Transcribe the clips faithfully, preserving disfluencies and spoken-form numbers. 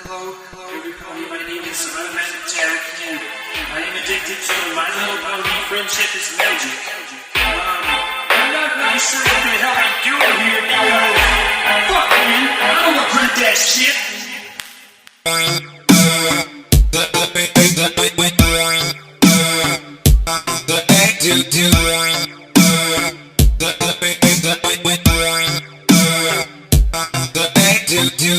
Hello, everybody. My name is Automatic Jack, and I am addicted to My Little Pony. Friendship is magic. Um, I'm not really sure what the hell I'm doing here because, fuck, man, I don't regret that shit. Do do do do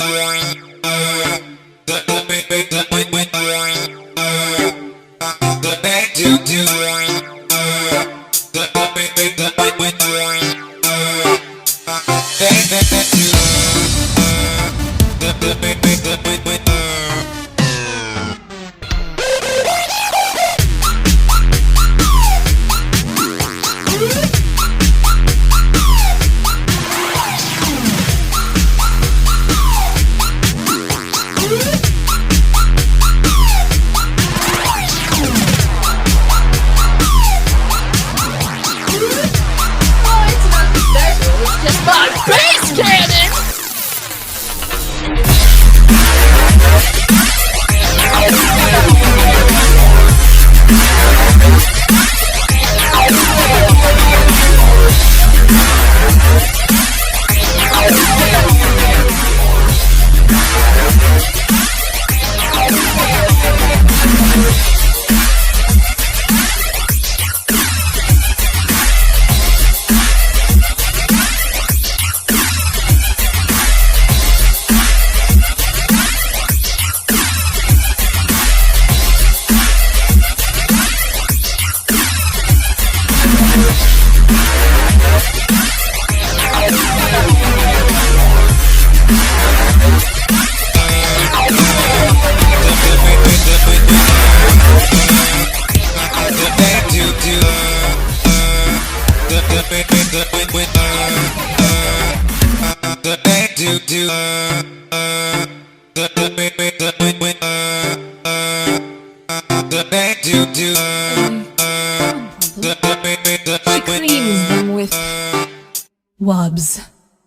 She cleans them with wubs.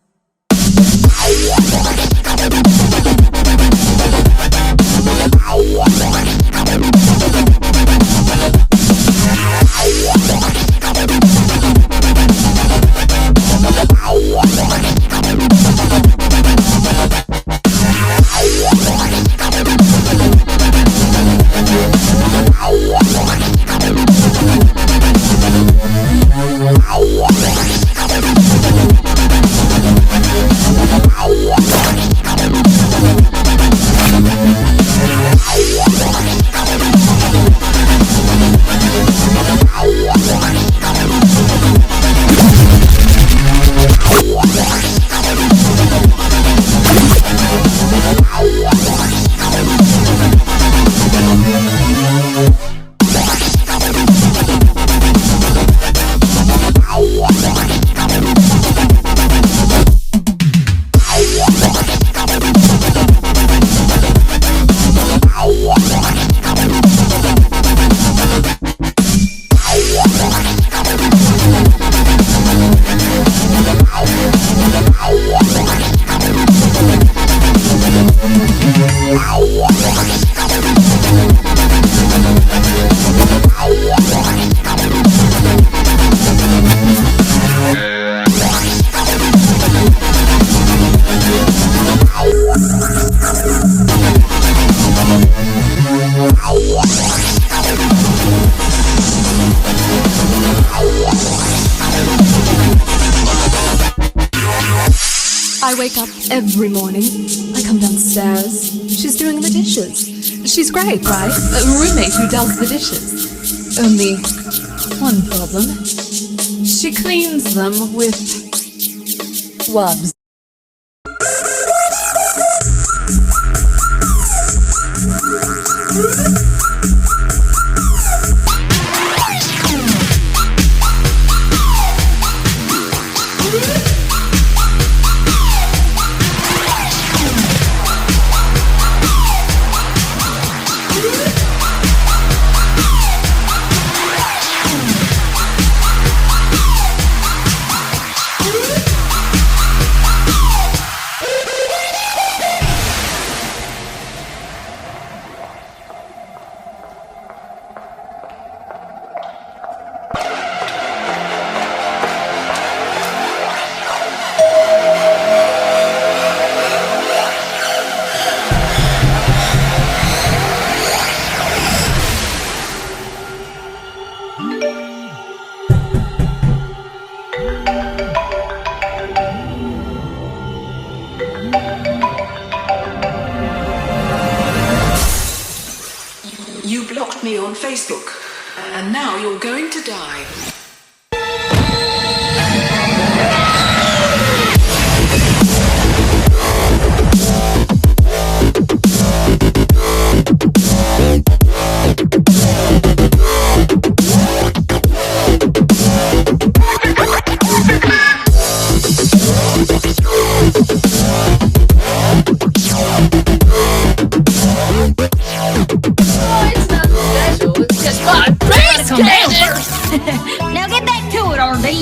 I wake up every morning. I come downstairs. She's doing the dishes. She's great, right? A roommate who does the dishes. Only one problem. She cleans them with wubs. blocked me on Facebook. And now you're going to die. Now get back to it, R V.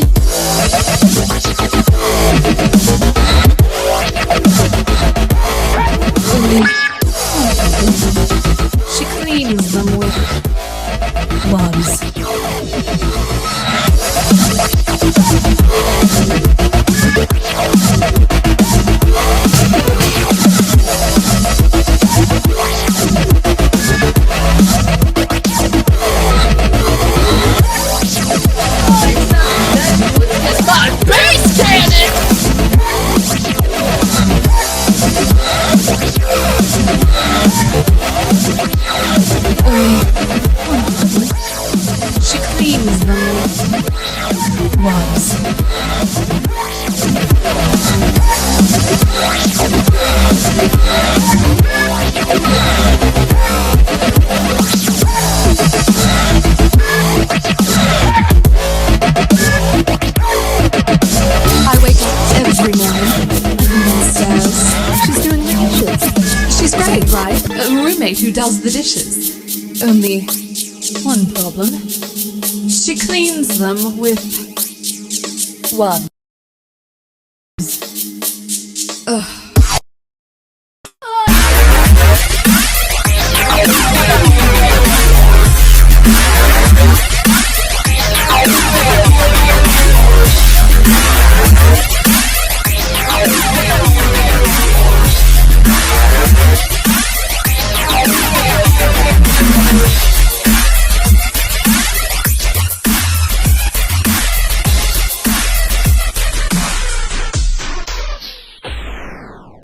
She cleans them with gloves. She cleans them with gloves. I wake up every morning and come downstairs. She's doing the dishes. She's great, right? A roommate who does the dishes. Only one problem. She cleans them with one.